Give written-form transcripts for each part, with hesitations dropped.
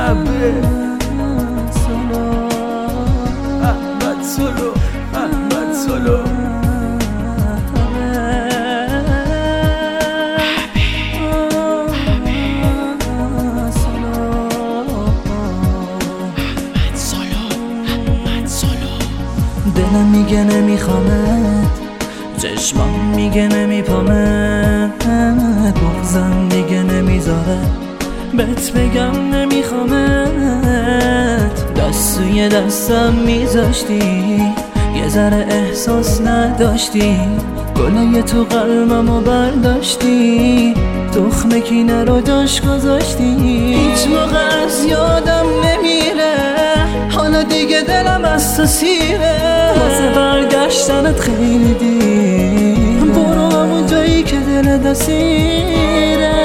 احمد سولو احمد سولو دلم میگه نمیخوامت، چشمام میگه نمیپامت، بغضم دیگه نمیذاره بهت بگم نمیخوامت. دست توی دستم میذاشتی، یه ذره احساس نداشتی، گلای تو قلبمو برداشتی، تخم کینه رو جاش گذاشتی. هیچ موقع از یادم نمیره، حالا دیگه دلم از تو سیره، واسه برگشتنت خیلی دیر، برو همون جایی که دلت اسیره.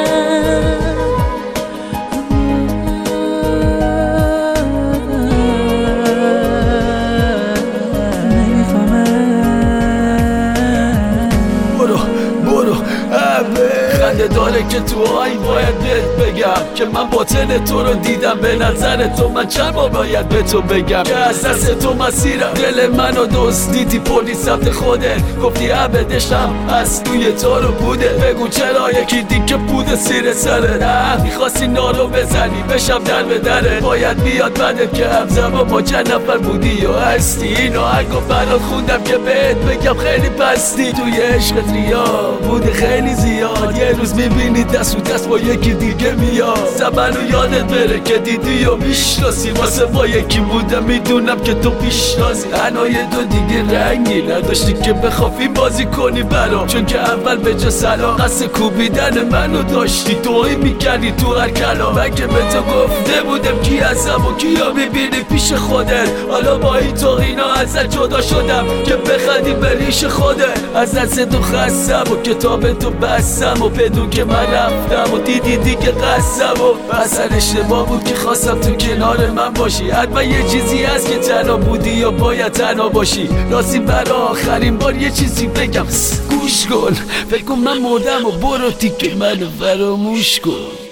خنده داره که تو آی باید بهت بگم که من باطن تو رو دیدم، به نظر تو من چند بار باید به تو بگم که از دست تو مسیرم، دل منو دوست دیدی پردی سمت خودت، گفتی عبدشم از توی تو رو بوده. بگو چرا یکی دیگه بوده سیر سره، نه میخواستی نارو بزنی بشم در به دره، باید بیاد بعدت که همزمان با چند نفر بودی و هستی. این آهنگو برات خوندم که بهت بگم خیلی پستی، توی عشقت ریا بوده خیلی زیاد، یه روز میبینی دست و دست با یکی دیگه میاد، زمانو یادت بره که دیدی و میشناسی، واسه با یکی بودم میدونم که تو میشناسی. هنای تو دیگه رنگی نداشتی که بخوافی بازی کنی برام، چون که اول به جا سلام قصد کوبیدن منو داشتی، توهی میکردی تو هر کلام. من که به تو گفته بودم کی هستم و کیا میبینی پیش خودت، حالا با این توهینا ازت جدا شدم که بخندی به ریش خودت. از دست تو خستم و کتاب تو بستم و بدون که من رفتم و دیدی دیگه قصم و اصلا اشتباه بود که خواستم تو کنار من باشی. حتما یه چیزی هست که تنها بودی یا باید تنها باشی. راستی برای آخرین بار یه چیزی بگم، گوش کن، فکر کن من مردم و برو تیکه منو فراموش کن.